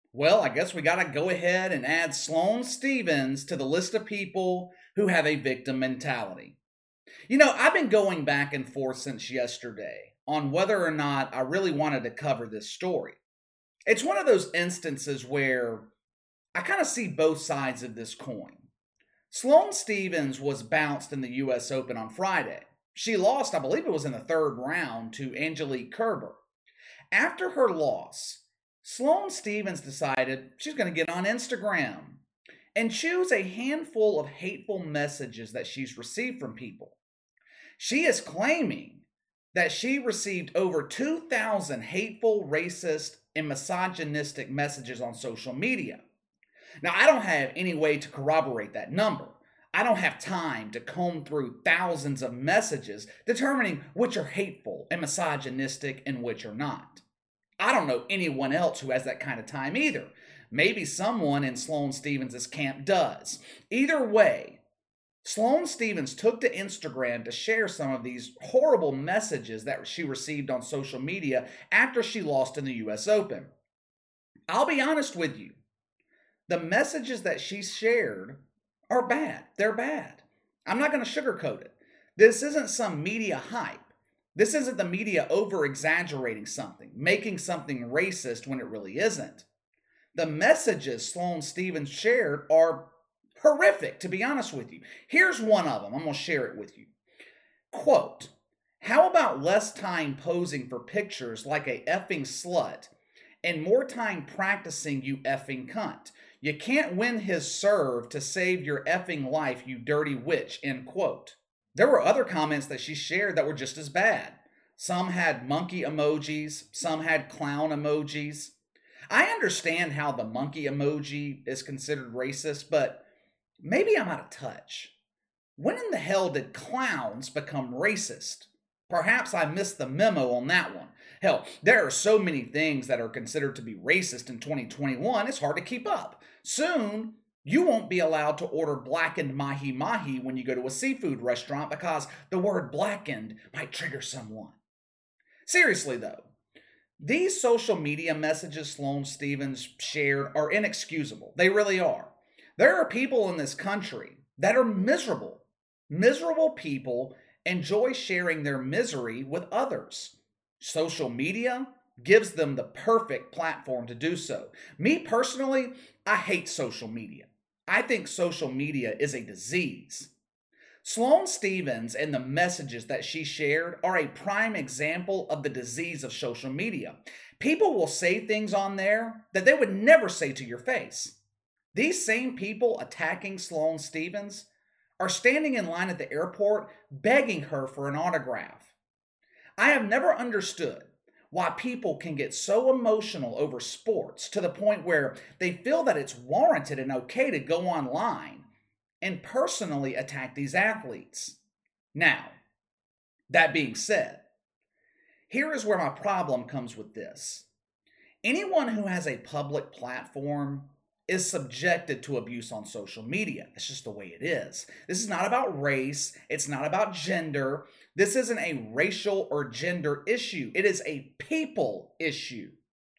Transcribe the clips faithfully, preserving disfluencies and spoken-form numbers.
Well, I guess we got to go ahead and add Sloane Stevens to the list of people who have a victim mentality. You know, I've been going back and forth since yesterday on whether or not I really wanted to cover this story. It's one of those instances where I kind of see both sides of this coin. Sloane Stevens was bounced in the U S Open on Friday. She lost, I believe it was in the third round, to Angelique Kerber. After her loss, Sloane Stevens decided she's going to get on Instagram and choose a handful of hateful messages that she's received from people. She is claiming that she received over two thousand hateful, racist, and misogynistic messages on social media. Now, I don't have any way to corroborate that number. I don't have time to comb through thousands of messages determining which are hateful and misogynistic and which are not. I don't know anyone else who has that kind of time either. Maybe someone in Sloane Stevens' camp does. Either way, Sloane Stevens took to Instagram to share some of these horrible messages that she received on social media after she lost in the U S Open. I'll be honest with you. The messages that she shared are bad. They're bad. I'm not going to sugarcoat it. This isn't some media hype. This isn't the media over exaggerating something, making something racist when it really isn't. The messages Sloane Stevens shared are horrific, to be honest with you. Here's one of them. I'm going to share it with you. Quote, "How about less time posing for pictures like a effing slut and more time practicing, you effing cunt? You can't win his serve to save your effing life, you dirty witch," end quote. There were other comments that she shared that were just as bad. Some had monkey emojis, some had clown emojis. I understand how the monkey emoji is considered racist, but maybe I'm out of touch. When in the hell did clowns become racist? Perhaps I missed the memo on that one. Hell, there are so many things that are considered to be racist in twenty twenty-one, it's hard to keep up. Soon, you won't be allowed to order blackened mahi mahi when you go to a seafood restaurant because the word blackened might trigger someone. Seriously though, these social media messages Sloane Stevens shared are inexcusable. They really are. There are people in this country that are miserable. Miserable people enjoy sharing their misery with others. Social media gives them the perfect platform to do so. Me personally, I hate social media. I think social media is a disease. Sloane Stevens and the messages that she shared are a prime example of the disease of social media. People will say things on there that they would never say to your face. These same people attacking Sloane Stevens are standing in line at the airport begging her for an autograph. I have never understood why people can get so emotional over sports to the point where they feel that it's warranted and okay to go online and personally attack these athletes. Now, that being said, here is where my problem comes with this. Anyone who has a public platform is subjected to abuse on social media. That's just the way it is. This is not about race. It's not about gender. This isn't a racial or gender issue. It is a people issue.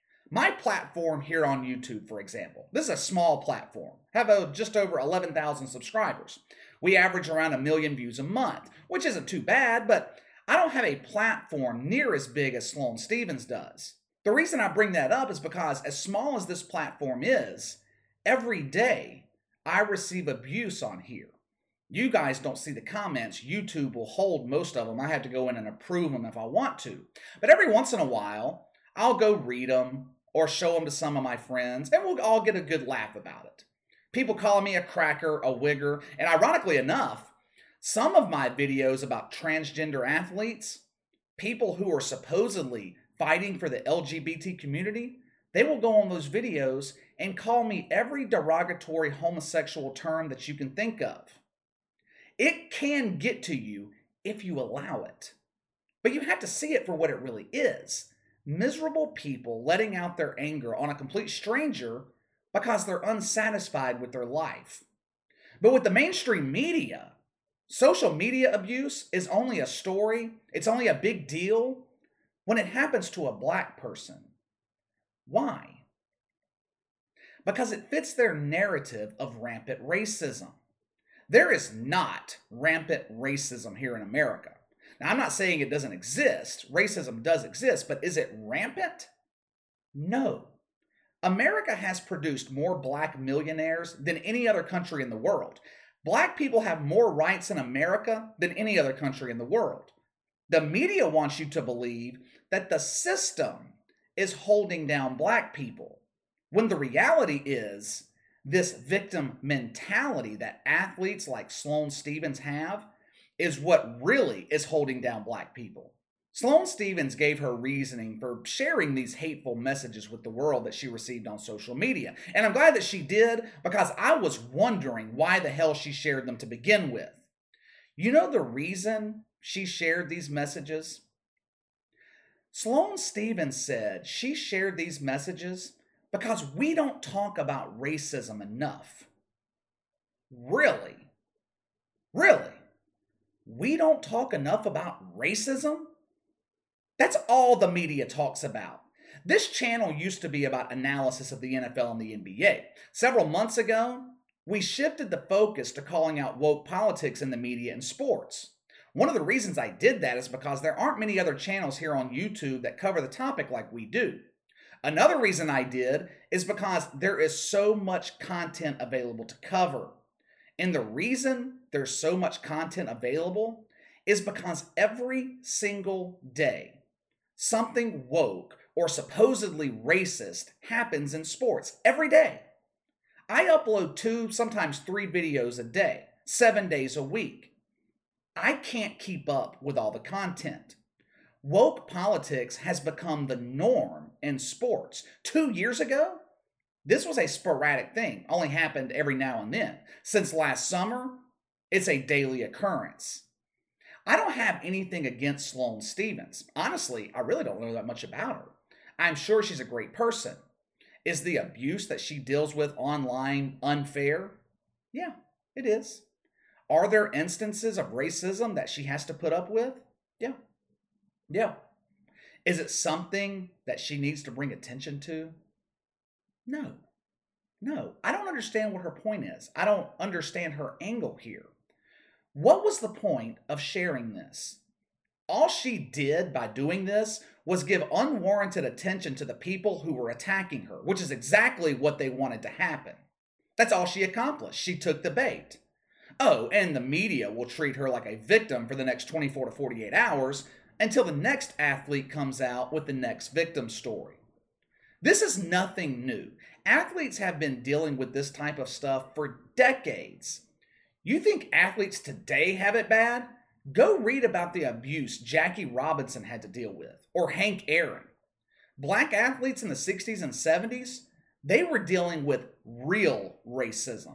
My platform here on YouTube, for example, this is a small platform. Have a, just over eleven thousand subscribers. We average around a million views a month, which isn't too bad, but I don't have a platform near as big as Sloane Stevens does. The reason I bring that up is because as small as this platform is, every day I receive abuse on here. You guys don't see the comments. YouTube will hold most of them. I have to go in and approve them if I want to. But every once in a while, I'll go read them or show them to some of my friends, and we'll all get a good laugh about it. People call me a cracker, a wigger, and ironically enough, some of my videos about transgender athletes, people who are supposedly fighting for the L G B T community, they will go on those videos and call me every derogatory homosexual term that you can think of. It can get to you if you allow it. But you have to see it for what it really is. Miserable people letting out their anger on a complete stranger because they're unsatisfied with their life. But with the mainstream media, social media abuse is only a story, it's only a big deal when it happens to a black person. Why? because it fits their narrative of rampant racism. There is not rampant racism here in America. Now, I'm not saying it doesn't exist. Racism does exist, but is it rampant? No. America has produced more black millionaires than any other country in the world. Black people have more rights in America than any other country in the world. The media wants you to believe that the system is holding down black people, when the reality is this victim mentality that athletes like Sloane Stephens have is what really is holding down black people. Sloane Stephens gave her reasoning for sharing these hateful messages with the world that she received on social media. And I'm glad that she did, because I was wondering why the hell she shared them to begin with. You know the reason she shared these messages? Sloane Stephens said she shared these messages because we don't talk about racism enough. Really? Really? We don't talk enough about racism? That's all the media talks about. This channel used to be about analysis of the N F L and the N B A. Several months ago, we shifted the focus to calling out woke politics in the media and sports. One of the reasons I did that is because there aren't many other channels here on YouTube that cover the topic like we do. Another reason I did is because there is so much content available to cover. And the reason there's so much content available is because every single day, something woke or supposedly racist happens in sports. Every day. I upload two, sometimes three videos a day, seven days a week. I can't keep up with all the content. Woke politics has become the norm in sports. Two years ago, this was a sporadic thing, only happened every now and then. Since last summer, it's a daily occurrence. I don't have anything against Sloane Stephens. Honestly, I really don't know that much about her. I'm sure she's a great person. Is the abuse that she deals with online unfair? Yeah, it is. Are there instances of racism that she has to put up with? Yeah. Yeah. Is it something that she needs to bring attention to? No. No. I don't understand what her point is. I don't understand her angle here. What was the point of sharing this? All she did by doing this was give unwarranted attention to the people who were attacking her, which is exactly what they wanted to happen. That's all she accomplished. She took the bait. Oh, and the media will treat her like a victim for the next twenty-four to forty-eight hours until the next athlete comes out with the next victim story. This is nothing new. Athletes have been dealing with this type of stuff for decades. You think athletes today have it bad? Go read about the abuse Jackie Robinson had to deal with, or Hank Aaron. Black athletes in the sixties and seventies, they were dealing with real racism.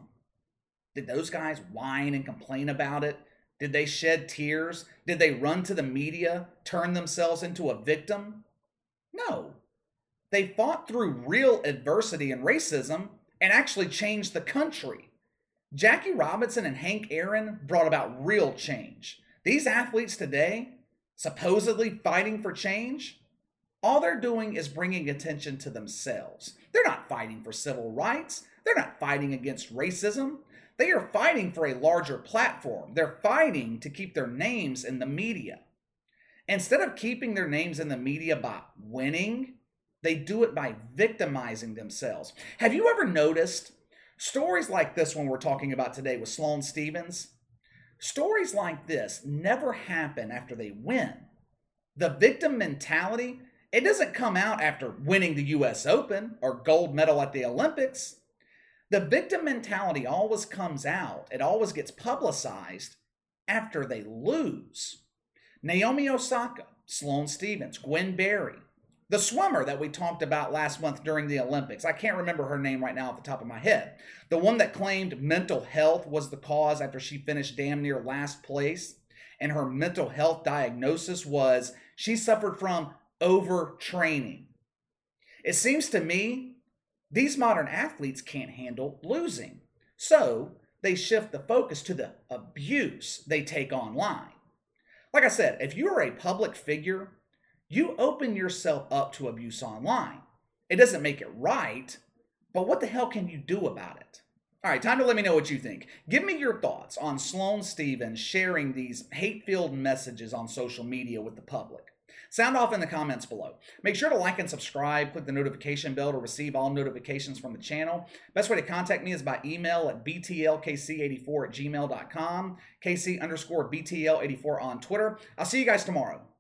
Did those guys whine and complain about it? Did they shed tears? Did they run to the media, turn themselves into a victim? No. They fought through real adversity and racism and actually changed the country. Jackie Robinson and Hank Aaron brought about real change. These athletes today, supposedly fighting for change, all they're doing is bringing attention to themselves. They're not fighting for civil rights. They're not fighting against racism. They are fighting for a larger platform. They're fighting to keep their names in the media. Instead of keeping their names in the media by winning, they do it by victimizing themselves. Have you ever noticed stories like this one we're talking about today with Sloane Stephens? Stories like this never happen after they win. The victim mentality, it doesn't come out after winning the U S Open or gold medal at the Olympics. The victim mentality always comes out, it always gets publicized after they lose. Naomi Osaka, Sloane Stephens, Gwen Berry, the swimmer that we talked about last month during the Olympics. I can't remember her name right now off the top of my head. The one that claimed mental health was the cause after she finished damn near last place. And her mental health diagnosis was she suffered from overtraining. It seems to me these modern athletes can't handle losing. So they shift the focus to the abuse they take online. Like I said, if you are a public figure, you open yourself up to abuse online. It doesn't make it right, But what the hell can you do about it? All right, time to let me know what you think. Give me your thoughts on Sloane Stephens sharing these hate-filled messages on social media with the public. Sound off in the comments below. Make sure to like and subscribe. Click the notification bell to receive all notifications from the channel. Best way to contact me is by email at b t l k c eighty-four at gmail dot com, kc underscore b t l eighty-four on Twitter. I'll see you guys tomorrow.